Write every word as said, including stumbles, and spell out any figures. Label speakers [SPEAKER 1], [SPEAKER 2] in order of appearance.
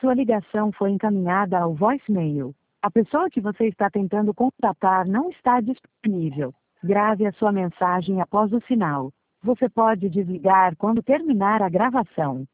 [SPEAKER 1] Sua ligação foi encaminhada ao voicemail. A pessoa que você está tentando contatar não está disponível. Grave a sua mensagem após o sinal. Você pode desligar quando terminar a gravação.